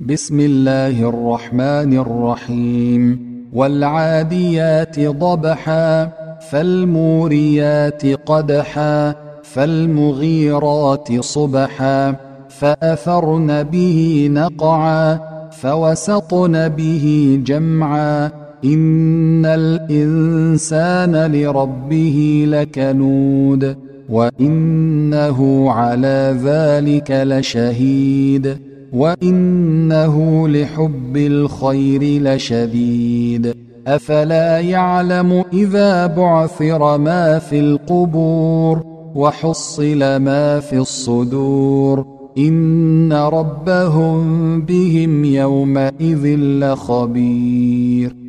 بسم الله الرحمن الرحيم والعاديات ضبحا فالموريات قدحا فالمغيرات صبحا فأثرن به نقعا فوسطن به جمعا إن الإنسان لربه لكنود وإنه على ذلك لشهيد وإنه لحب الخير لشديد أفلا يعلم إذا بعثر ما في القبور وحصل ما في الصدور إن ربهم بهم يومئذ لخبير